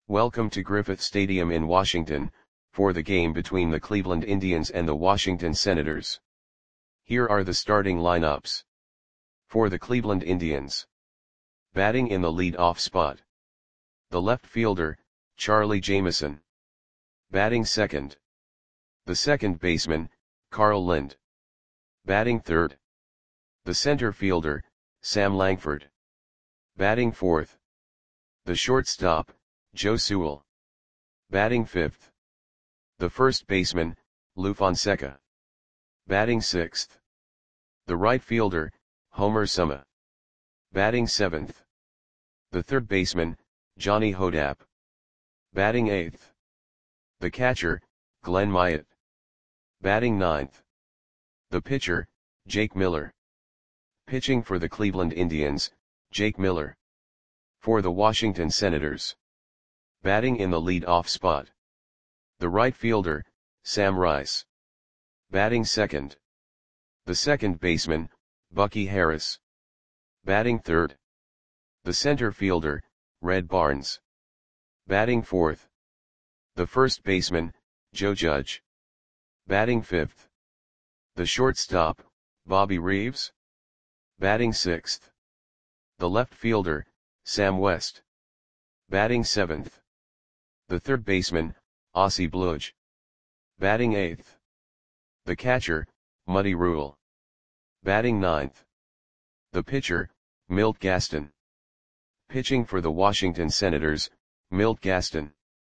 Welcome to Griffith Stadium in Washington, for the game between the Cleveland Indians and the Washington Senators. Here are the starting lineups. For the Cleveland Indians. Batting in the lead-off spot. The left fielder, Charlie Jameson. Batting second. The second baseman, Carl Lind. Batting third. The center fielder, Sam Langford. Batting fourth. The shortstop, Joe Sewell. Batting fifth. The first baseman, Lou Fonseca. Batting sixth. The right fielder, Homer Suma. Batting seventh. The third baseman, Johnny Hodap. Batting eighth. The catcher, Glenn Myatt. Batting ninth. The pitcher, Jake Miller. Pitching for the Cleveland Indians, Jake Miller. For the Washington Senators. Batting in the lead-off spot. The right fielder, Sam Rice. Batting second. The second baseman, Bucky Harris. Batting third. The center fielder, Red Barnes. Batting fourth. The first baseman, Joe Judge. Batting fifth. The shortstop, Bobby Reeves. Batting sixth. The left fielder, Sam West. Batting seventh. The third baseman, Ossie Bludge. Batting eighth. The catcher, Muddy Rule. Batting ninth. The pitcher, Milt Gaston. Pitching for the Washington Senators, Milt Gaston.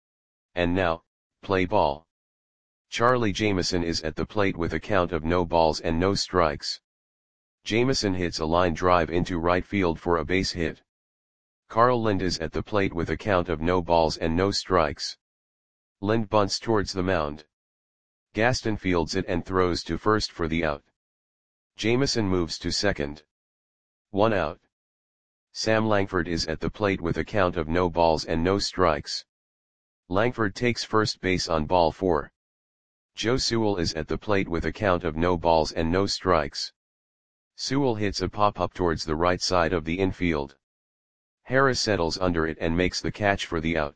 And now, play ball. Charlie Jameson is at the plate with a count of no balls and no strikes. Jameson hits a line drive into right field for a base hit. Carl Lind is at the plate with a count of no balls and no strikes. Lind bunts towards the mound. Gaston fields it and throws to first for the out. Jameson moves to second. 1 out. Sam Langford is at the plate with a count of no balls and no strikes. Langford takes first base on ball 4. Joe Sewell is at the plate with a count of no balls and no strikes. Sewell hits a pop-up towards the right side of the infield. Harris settles under it and makes the catch for the out.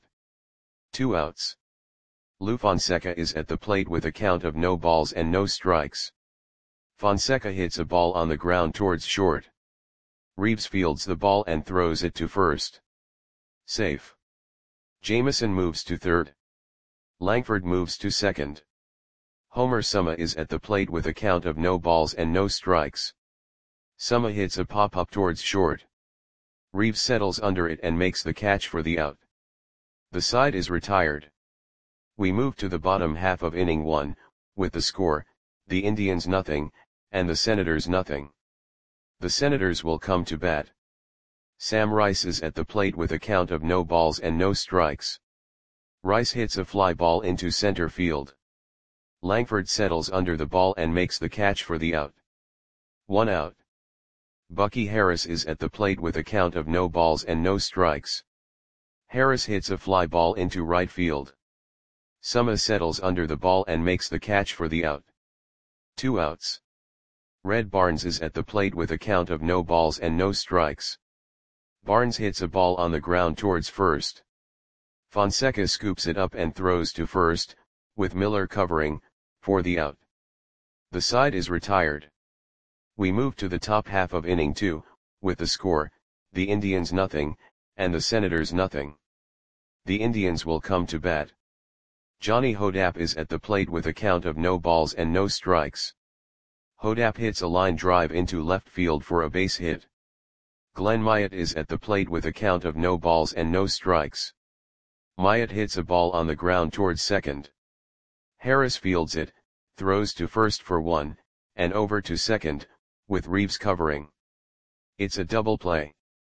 2 outs. Lou Fonseca is at the plate with a count of no balls and no strikes. Fonseca hits a ball on the ground towards short. Reeves fields the ball and throws it to first. Safe. Jameson moves to third. Langford moves to second. Homer Suma is at the plate with a count of no balls and no strikes. Suma hits a pop-up towards short. Reeves settles under it and makes the catch for the out. The side is retired. We move to the bottom half of inning 1, with the score, the Indians nothing, and the Senators nothing. The Senators will come to bat. Sam Rice is at the plate with a count of no balls and no strikes. Rice hits a fly ball into center field. Langford settles under the ball and makes the catch for the out. 1 out. Bucky Harris is at the plate with a count of no balls and no strikes. Harris hits a fly ball into right field. Suma settles under the ball and makes the catch for the out. 2 outs. Red Barnes is at the plate with a count of no balls and no strikes. Barnes hits a ball on the ground towards first. Fonseca scoops it up and throws to first, with Miller covering, for the out. The side is retired. We move to the top half of inning 2, with the score, the Indians nothing, and the Senators nothing. The Indians will come to bat. Johnny Hodap is at the plate with a count of no balls and no strikes. Hodap hits a line drive into left field for a base hit. Glenn Myatt is at the plate with a count of no balls and no strikes. Myatt hits a ball on the ground towards second. Harris fields it, throws to first for 1, and over to second, with Reeves covering. It's a double play.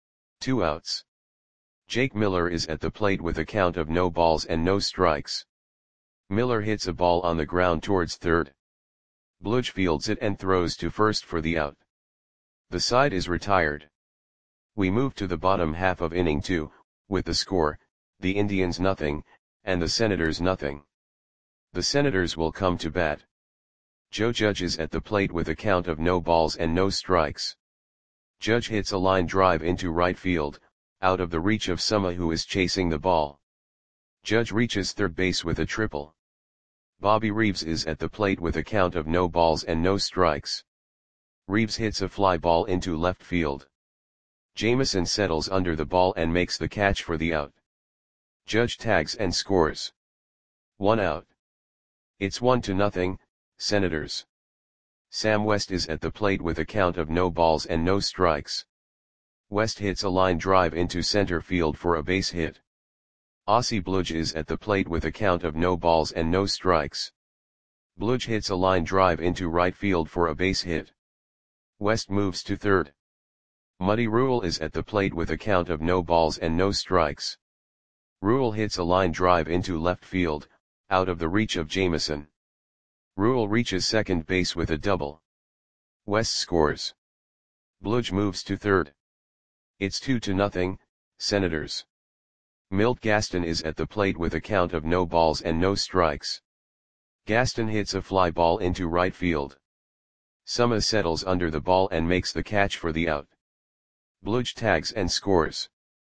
2 outs. Jake Miller is at the plate with a count of no balls and no strikes. Miller hits a ball on the ground towards third. Bludge fields it and throws to first for the out. The side is retired. We move to the bottom half of inning 2, with the score, the Indians nothing, and the Senators nothing. The Senators will come to bat. Joe Judge is at the plate with a count of no balls and no strikes. Judge hits a line drive into right field, out of the reach of Suma, who is chasing the ball. Judge reaches third base with a triple. Bobby Reeves is at the plate with a count of no balls and no strikes. Reeves hits a fly ball into left field. Jameson settles under the ball and makes the catch for the out. Judge tags and scores. 1 out. It's 1-0, Senators. Sam West is at the plate with a count of no balls and no strikes. West hits a line drive into center field for a base hit. Ossie Bludge is at the plate with a count of no balls and no strikes. Bludge hits a line drive into right field for a base hit. West moves to third. Muddy Rule is at the plate with a count of no balls and no strikes. Rule hits a line drive into left field, out of the reach of Jameson. Rule reaches second base with a double. West scores. Bludge moves to third. It's 2-0, Senators. Milt Gaston is at the plate with a count of no balls and no strikes. Gaston hits a fly ball into right field. Summa settles under the ball and makes the catch for the out. Bludge tags and scores.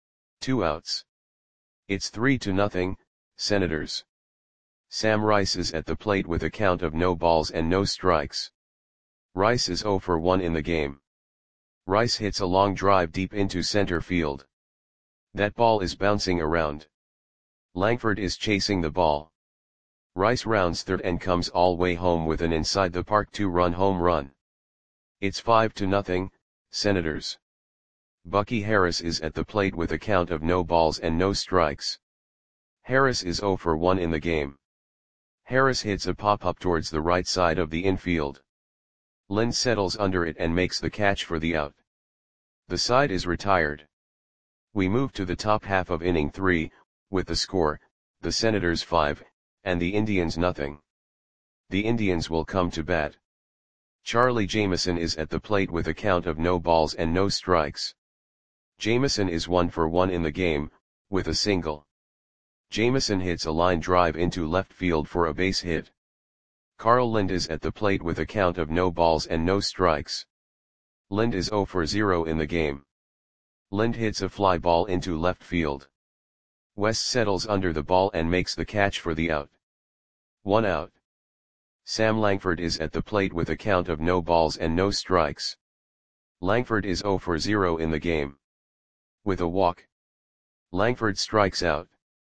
2 outs. It's 3-0, Senators. Sam Rice is at the plate with a count of no balls and no strikes. Rice is 0 for 1 in the game. Rice hits a long drive deep into center field. That ball is bouncing around. Langford is chasing the ball. Rice rounds third and comes all way home with an inside the park 2-run home run. It's 5-0, Senators. Bucky Harris is at the plate with a count of no balls and no strikes. Harris is 0 for 1 in the game. Harris hits a pop-up towards the right side of the infield. Lind settles under it and makes the catch for the out. The side is retired. We move to the top half of inning 3, with the score, the Senators 5, and the Indians nothing. The Indians will come to bat. Charlie Jameson is at the plate with a count of no balls and no strikes. Jameson is 1 for 1 in the game, with a single. Jameson hits a line drive into left field for a base hit. Carl Lind is at the plate with a count of no balls and no strikes. Lind is 0 for 0 in the game. Lind hits a fly ball into left field. West settles under the ball and makes the catch for the out. 1 out. Sam Langford is at the plate with a count of no balls and no strikes. Langford is 0 for 0 in the game. With a walk. Langford strikes out.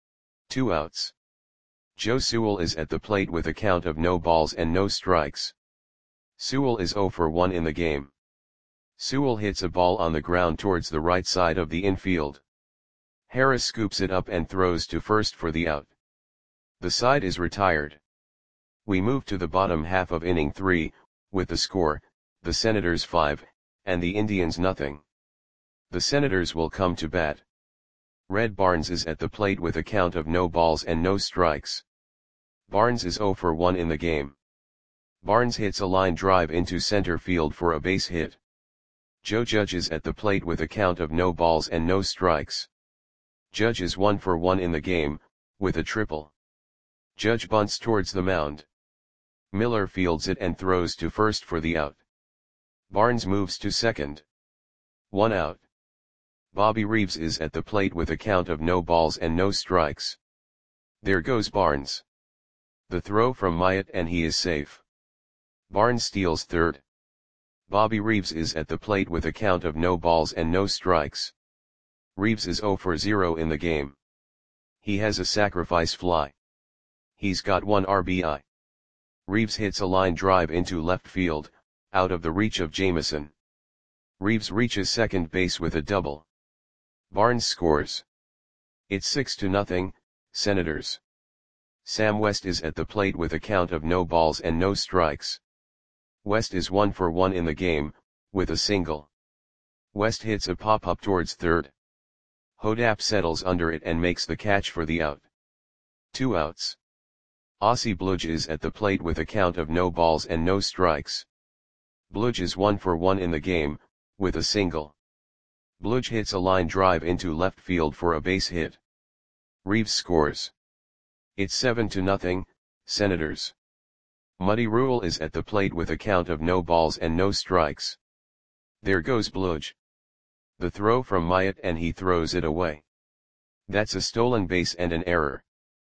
2 outs. Joe Sewell is at the plate with a count of no balls and no strikes. Sewell is 0 for 1 in the game. Sewell hits a ball on the ground towards the right side of the infield. Harris scoops it up and throws to first for the out. The side is retired. We move to the bottom half of inning 3, with the score, the Senators 5, and the Indians nothing. The Senators will come to bat. Red Barnes is at the plate with a count of no balls and no strikes. Barnes is 0 for 1 in the game. Barnes hits a line drive into center field for a base hit. Joe Judge is at the plate with a count of no balls and no strikes. Judge is 1 for 1 in the game, with a triple. Judge bunts towards the mound. Miller fields it and throws to first for the out. Barnes moves to second. 1 out. Bobby Reeves is at the plate with a count of no balls and no strikes. There goes Barnes. The throw from Myatt and he is safe. Barnes steals third. Bobby Reeves is at the plate with a count of no balls and no strikes. Reeves is 0 for 0 in the game. He has a sacrifice fly. He's got 1 RBI. Reeves hits a line drive into left field, out of the reach of Jameson. Reeves reaches second base with a double. Barnes scores. It's 6-0, Senators. Sam West is at the plate with a count of no balls and no strikes. West is 1 for 1 in the game, with a single. West hits a pop-up towards third. Hodap settles under it and makes the catch for the out. 2 outs. Ossie Bludge is at the plate with a count of no balls and no strikes. Bludge is 1 for 1 in the game, with a single. Bludge hits a line drive into left field for a base hit. Reeves scores. It's 7-0, Senators. Muddy Rule is at the plate with a count of no balls and no strikes. There goes Bludge. The throw from Myatt and he throws it away. That's a stolen base and an error.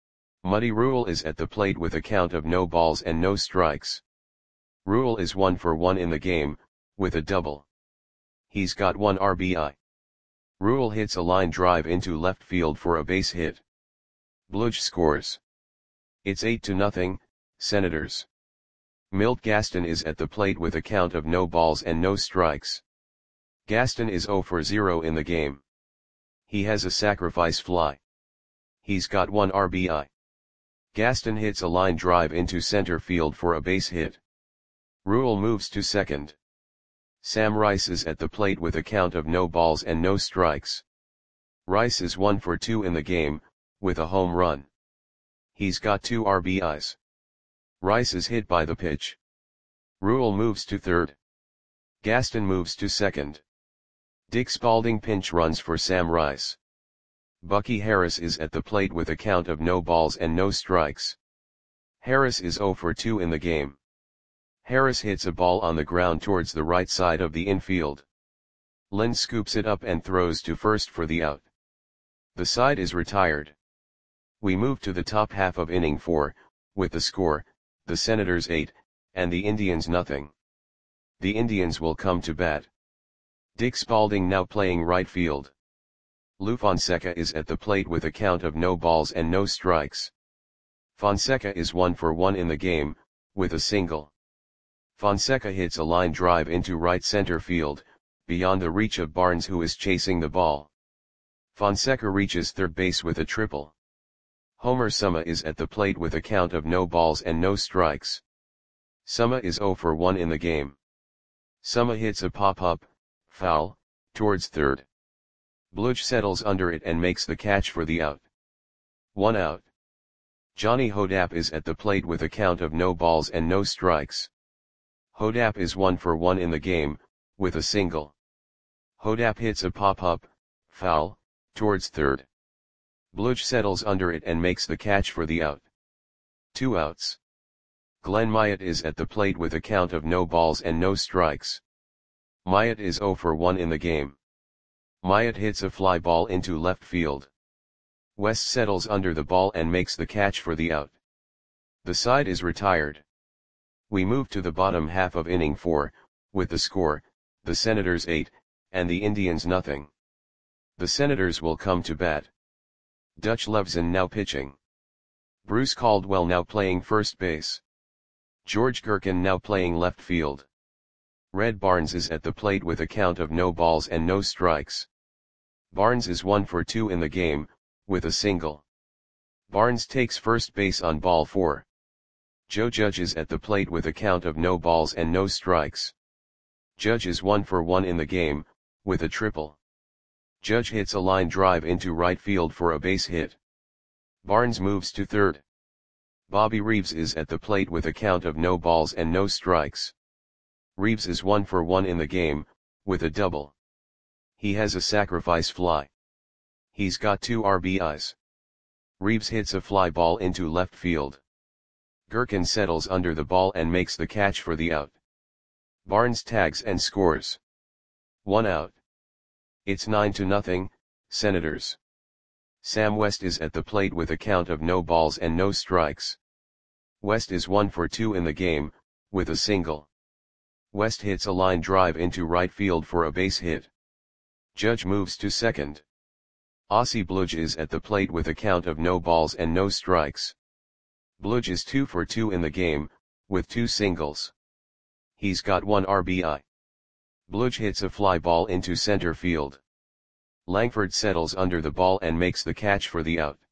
Muddy Rule is at the plate with a count of no balls and no strikes. Rule is 1 for 1 in the game, with a double. He's got 1 RBI. Rule hits a line drive into left field for a base hit. Bludge scores. It's 8-0, Senators. Milt Gaston is at the plate with a count of no balls and no strikes. Gaston is 0 for 0 in the game. He has a sacrifice fly. He's got 1 RBI. Gaston hits a line drive into center field for a base hit. Rule moves to second. Sam Rice is at the plate with a count of no balls and no strikes. Rice is 1 for 2 in the game, with a home run. He's got 2 RBIs. Rice is hit by the pitch. Rule moves to third. Gaston moves to second. Dick Spaulding pinch runs for Sam Rice. Bucky Harris is at the plate with a count of no balls and no strikes. Harris is 0 for 2 in the game. Harris hits a ball on the ground towards the right side of the infield. Lynn scoops it up and throws to first for the out. The side is retired. We move to the top half of inning 4, with the score, the Senators 8, and the Indians nothing. The Indians will come to bat. Dick Spaulding now playing right field. Lou Fonseca is at the plate with a count of no balls and no strikes. Fonseca is 1 for 1 in the game, with a single. Fonseca hits a line drive into right center field, beyond the reach of Barnes, who is chasing the ball. Fonseca reaches third base with a triple. Homer Suma is at the plate with a count of no balls and no strikes. Suma is 0 for 1 in the game. Suma hits a pop-up, foul, towards third. Bludge settles under it and makes the catch for the out. 1 out. Johnny Hodap is at the plate with a count of no balls and no strikes. Hodap is 1 for 1 in the game, with a single. Hodap hits a pop-up, foul, towards third. Bludge settles under it and makes the catch for the out. 2 outs. Glenn Myatt is at the plate with a count of no balls and no strikes. Myatt is 0 for 1 in the game. Myatt hits a fly ball into left field. West settles under the ball and makes the catch for the out. The side is retired. We move to the bottom half of inning 4, with the score, the Senators 8, and the Indians nothing. The Senators will come to bat. Dutch Levson now pitching. Bruce Caldwell now playing first base. George Gherkin now playing left field. Red Barnes is at the plate with a count of no balls and no strikes. Barnes is 1 for 2 in the game, with a single. Barnes takes first base on ball 4. Joe Judge is at the plate with a count of no balls and no strikes. Judge is 1 for 1 in the game, with a triple. Judge hits a line drive into right field for a base hit. Barnes moves to third. Bobby Reeves is at the plate with a count of no balls and no strikes. Reeves is 1 for 1 in the game, with a double. He has a sacrifice fly. He's got 2 RBIs. Reeves hits a fly ball into left field. Gherkin settles under the ball and makes the catch for the out. Barnes tags and scores. 1 out. It's 9-0, Senators. Sam West is at the plate with a count of no balls and no strikes. West is 1 for 2 in the game, with a single. West hits a line drive into right field for a base hit. Judge moves to second. Ossie Bludge is at the plate with a count of no balls and no strikes. Bludge is 2 for 2 in the game, with 2 singles. He's got 1 RBI. Bludge hits a fly ball into center field. Langford settles under the ball and makes the catch for the out.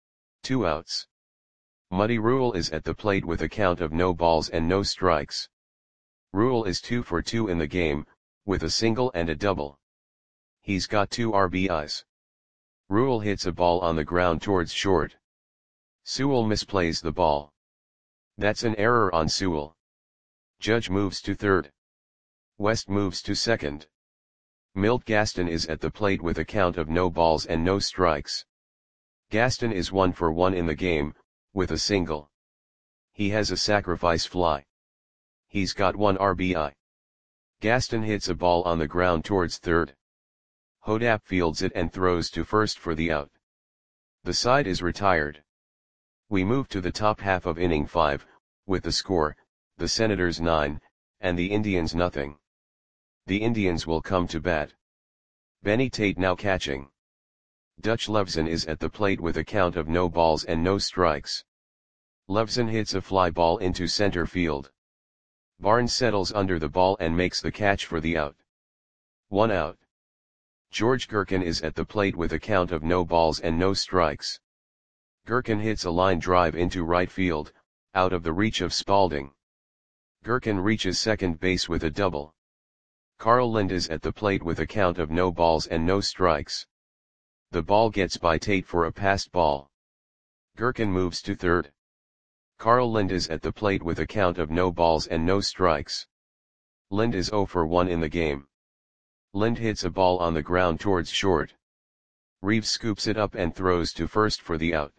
2 outs. Muddy Rule is at the plate with a count of no balls and no strikes. Rule is 2 for 2 in the game, with a single and a double. He's got 2 RBIs. Rule hits a ball on the ground towards short. Sewell misplays the ball. That's an error on Sewell. Judge moves to third. West moves to second. Milt Gaston is at the plate with a count of no balls and no strikes. Gaston is 1 for 1 in the game, with a single. He has a sacrifice fly. He's got 1 RBI. Gaston hits a ball on the ground towards third. Hodap fields it and throws to first for the out. The side is retired. We move to the top half of inning 5, with the score, the Senators 9, and the Indians nothing. The Indians will come to bat. Benny Tate now catching. Dutch Levson is at the plate with a count of no balls and no strikes. Levson hits a fly ball into center field. Barnes settles under the ball and makes the catch for the out. 1 out. George Gherkin is at the plate with a count of no balls and no strikes. Gherkin hits a line drive into right field, out of the reach of Spalding. Gherkin reaches second base with a double. Carl Lind is at the plate with a count of no balls and no strikes. The ball gets by Tate for a passed ball. Gherkin moves to third. Carl Lind is at the plate with a count of no balls and no strikes. Lind is 0 for 1 in the game. Lind hits a ball on the ground towards short. Reeves scoops it up and throws to first for the out.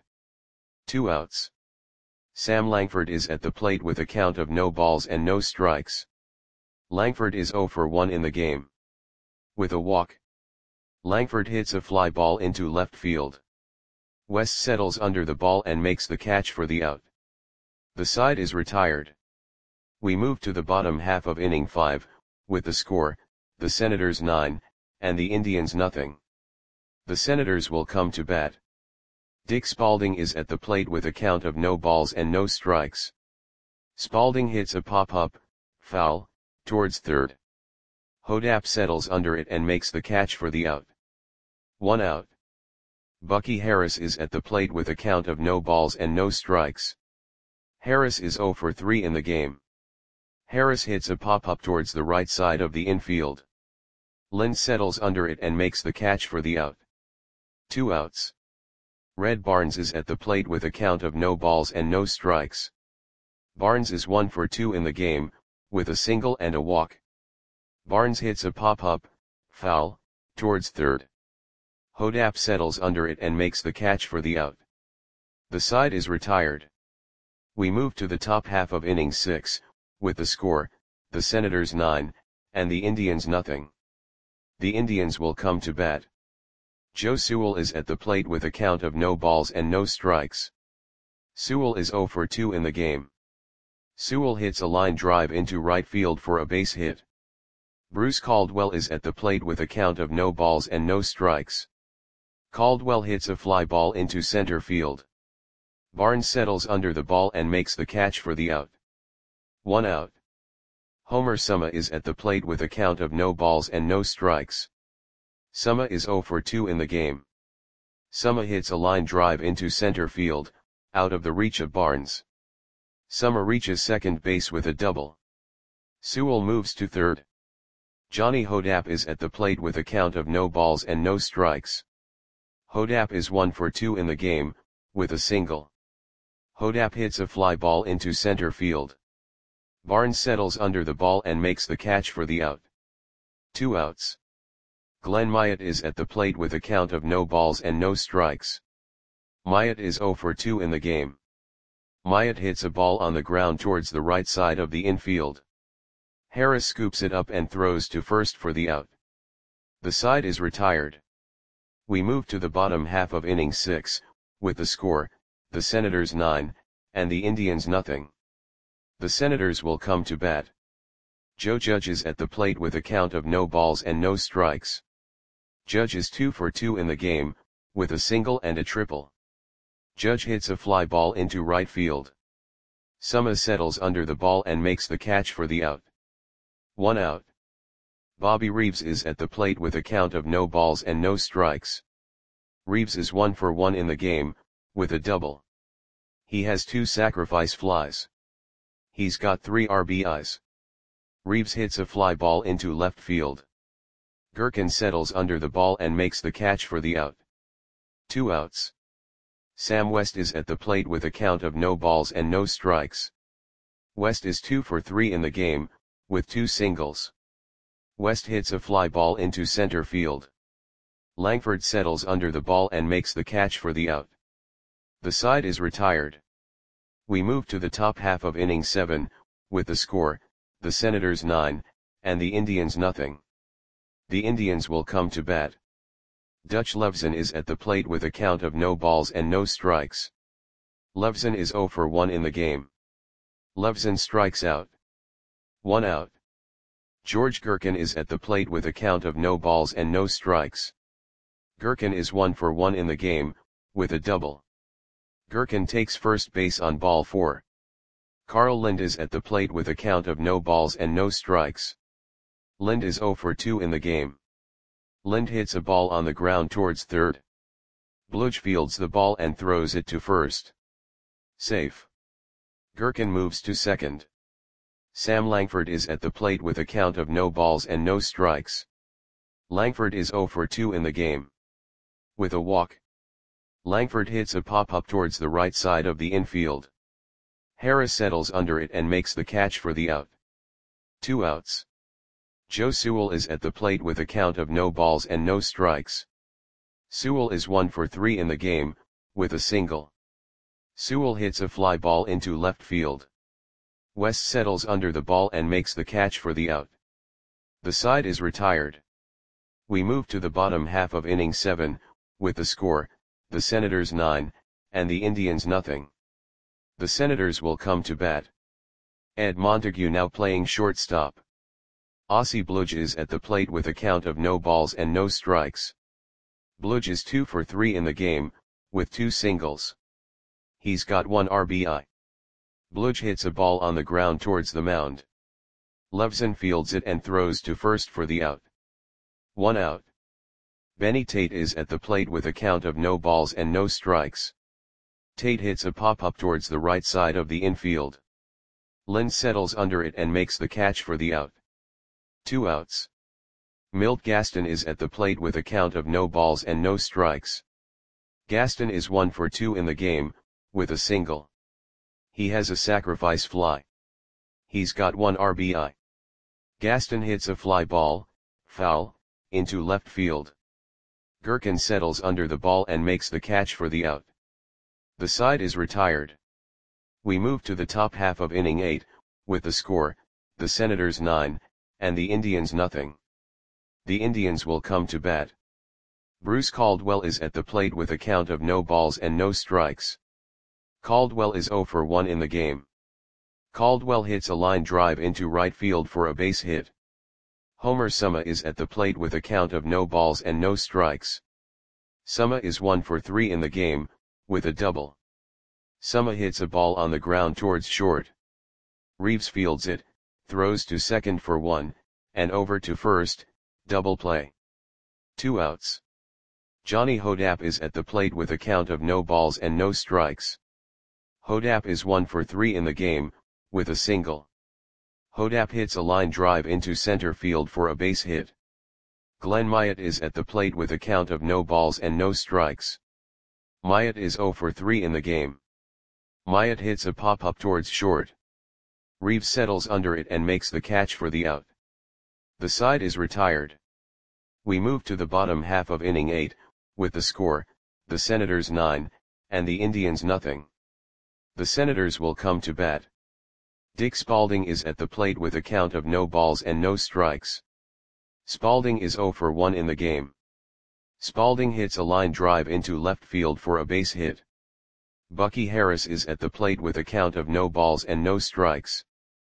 2 outs. Sam Langford is at the plate with a count of no balls and no strikes. Langford is 0 for 1 in the game. With a walk, Langford hits a fly ball into left field. West settles under the ball and makes the catch for the out. The side is retired. We move to the bottom half of inning 5, with the score, the Senators 9, and the Indians nothing. The Senators will come to bat. Dick Spalding is at the plate with a count of no balls and no strikes. Spalding hits a pop-up, foul, towards third. Hodap settles under it and makes the catch for the out. 1 out. Bucky Harris is at the plate with a count of no balls and no strikes. Harris is 0 for 3 in the game. Harris hits a pop-up towards the right side of the infield. Lind settles under it and makes the catch for the out. 2 outs. Red Barnes is at the plate with a count of no balls and no strikes. Barnes is 1 for 2 in the game, with a single and a walk. Barnes hits a pop-up, foul, towards third. Hodap settles under it and makes the catch for the out. The side is retired. We move to the top half of inning 6, with the score, the Senators 9, and the Indians nothing. The Indians will come to bat. Joe Sewell is at the plate with a count of no balls and no strikes. Sewell is 0 for 2 in the game. Sewell hits a line drive into right field for a base hit. Bruce Caldwell is at the plate with a count of no balls and no strikes. Caldwell hits a fly ball into center field. Barnes settles under the ball and makes the catch for the out. 1 out. Homer Summa is at the plate with a count of no balls and no strikes. Summa is 0 for 2 in the game. Summa hits a line drive into center field, out of the reach of Barnes. Summa reaches second base with a double. Sewell moves to third. Johnny Hodap is at the plate with a count of no balls and no strikes. Hodap is 1 for 2 in the game, with a single. Hodap hits a fly ball into center field. Barnes settles under the ball and makes the catch for the out. 2 outs. Glenn Myatt is at the plate with a count of no balls and no strikes. Myatt is 0 for 2 in the game. Myatt hits a ball on the ground towards the right side of the infield. Harris scoops it up and throws to first for the out. The side is retired. We move to the bottom half of inning 6, with the score, the Senators 9, and the Indians nothing. The Senators will come to bat. Joe Judge is at the plate with a count of no balls and no strikes. Judge is 2 for 2 in the game, with a single and a triple. Judge hits a fly ball into right field. Summa settles under the ball and makes the catch for the out. 1 out. Bobby Reeves is at the plate with a count of no balls and no strikes. Reeves is 1 for 1 in the game, with a double. He has 2 sacrifice flies. He's got 3 RBIs. Reeves hits a fly ball into left field. Gherkin settles under the ball and makes the catch for the out. 2 outs. Sam West is at the plate with a count of no balls and no strikes. West is 2 for 3 in the game, with 2 singles. West hits a fly ball into center field. Langford settles under the ball and makes the catch for the out. The side is retired. We move to the top half of inning 7, with the score, the Senators 9, and the Indians nothing. The Indians will come to bat. Dutch Levson is at the plate with a count of no balls and no strikes. Levson is 0 for 1 in the game. Levson strikes out. 1 out. George Gherkin is at the plate with a count of no balls and no strikes. Gherkin is 1 for 1 in the game, with a double. Gherkin takes first base on ball 4. Carl Lind is at the plate with a count of no balls and no strikes. Lind is 0 for 2 in the game. Lind hits a ball on the ground towards third. Bludge fields the ball and throws it to first. Safe. Gherkin moves to second. Sam Langford is at the plate with a count of no balls and no strikes. Langford is 0 for 2 in the game. With a walk. Langford hits a pop-up towards the right side of the infield. Harris settles under it and makes the catch for the out. 2 outs. Joe Sewell is at the plate with a count of no balls and no strikes. Sewell is 1 for 3 in the game, with a single. Sewell hits a fly ball into left field. West settles under the ball and makes the catch for the out. The side is retired. We move to the bottom half of inning 7, with the score, the Senators 9, and the Indians nothing. The Senators will come to bat. Ed Montague now playing shortstop. Ossie Bludge is at the plate with a count of no balls and no strikes. Bludge is 2 for 3 in the game, with 2 singles. He's got 1 RBI. Bludge hits a ball on the ground towards the mound. Levson fields it and throws to first for the out. 1 out. Benny Tate is at the plate with a count of no balls and no strikes. Tate hits a pop-up towards the right side of the infield. Lind settles under it and makes the catch for the out. 2 outs. Milt Gaston is at the plate with a count of no balls and no strikes. Gaston is 1 for 2 in the game, with a single. He has a sacrifice fly. He's got 1 RBI. Gaston hits a fly ball, foul, into left field. Gherkin settles under the ball and makes the catch for the out. The side is retired. We move to the top half of inning 8, with the score, the Senators 9, and the Indians nothing. The Indians will come to bat. Bruce Caldwell is at the plate with a count of no balls and no strikes. Caldwell is 0 for 1 in the game. Caldwell hits a line drive into right field for a base hit. Homer Summa is at the plate with a count of no balls and no strikes. Summa is 1 for 3 in the game, with a double. Summa hits a ball on the ground towards short. Reeves fields it, throws to second for 1, and over to first, double play. 2 outs. Johnny Hodapp is at the plate with a count of no balls and no strikes. Hodapp is 1 for 3 in the game, with a single. Hodapp hits a line drive into center field for a base hit. Glenn Myatt is at the plate with a count of no balls and no strikes. Myatt is 0 for 3 in the game. Myatt hits a pop-up towards short. Reeves settles under it and makes the catch for the out. The side is retired. We move to the bottom half of inning 8, with the score, the Senators 9, and the Indians nothing. The Senators will come to bat. Dick Spaulding is at the plate with a count of no balls and no strikes. Spaulding is 0 for 1 in the game. Spaulding hits a line drive into left field for a base hit. Bucky Harris is at the plate with a count of no balls and no strikes.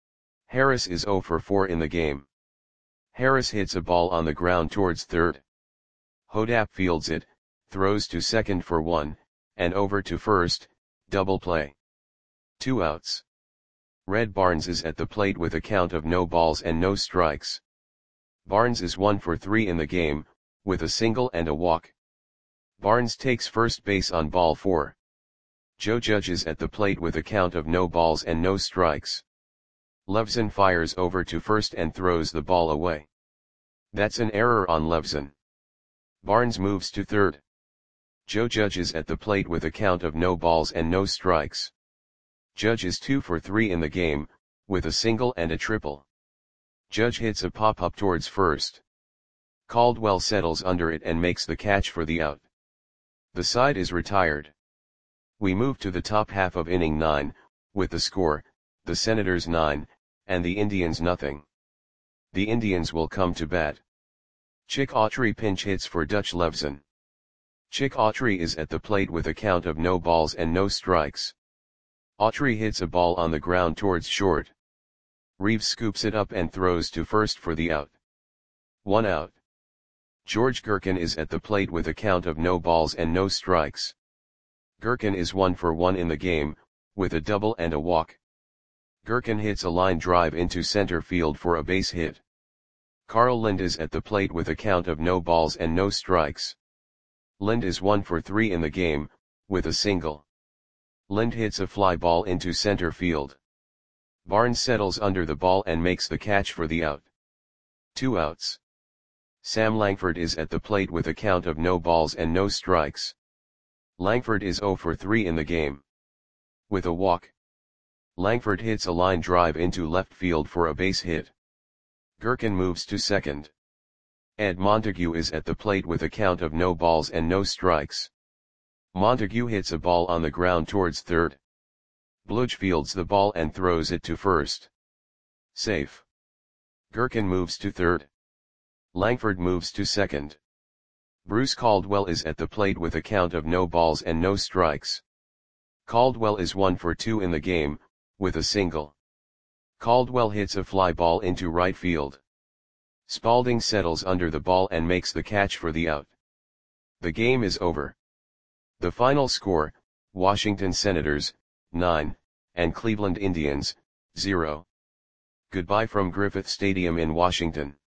Harris is 0 for 4 in the game. Harris hits a ball on the ground towards third. Hodapp fields it, throws to second for 1, and over to first, double play. 2 outs. Red Barnes is at the plate with a count of no balls and no strikes. Barnes is 1 for 3 in the game, with a single and a walk. Barnes takes first base on ball 4. Joe Judge is at the plate with a count of no balls and no strikes. Levson fires over to first and throws the ball away. That's an error on Levson. Barnes moves to third. Joe Judge is at the plate with a count of no balls and no strikes. Judge is 2 for 3 in the game, with a single and a triple. Judge hits a pop-up towards first. Caldwell settles under it and makes the catch for the out. The side is retired. We move to the top half of inning 9, with the score, the Senators 9, and the Indians nothing. The Indians will come to bat. Chick Autry pinch hits for Dutch Levson. Chick Autry is at the plate with a count of no balls and no strikes. Autry hits a ball on the ground towards short. Reeves scoops it up and throws to first for the out. 1 out. George Gerken is at the plate with a count of no balls and no strikes. Gerken is 1 for 1 in the game, with a double and a walk. Gerken hits a line drive into center field for a base hit. Carl Lind is at the plate with a count of no balls and no strikes. Lind is 1 for 3 in the game, with a single. Lind hits a fly ball into center field. Barnes settles under the ball and makes the catch for the out. 2 outs. Sam Langford is at the plate with a count of no balls and no strikes. Langford is 0 for 3 in the game. With a walk. Langford hits a line drive into left field for a base hit. Gerken moves to second. Ed Montague is at the plate with a count of no balls and no strikes. Montague hits a ball on the ground towards third. Bluge fields the ball and throws it to first. Safe. Gerken moves to third. Langford moves to second. Bruce Caldwell is at the plate with a count of no balls and no strikes. Caldwell is 1 for 2 in the game, with a single. Caldwell hits a fly ball into right field. Spalding settles under the ball and makes the catch for the out. The game is over. The final score, Washington Senators, 9, and Cleveland Indians, 0. Goodbye from Griffith Stadium in Washington.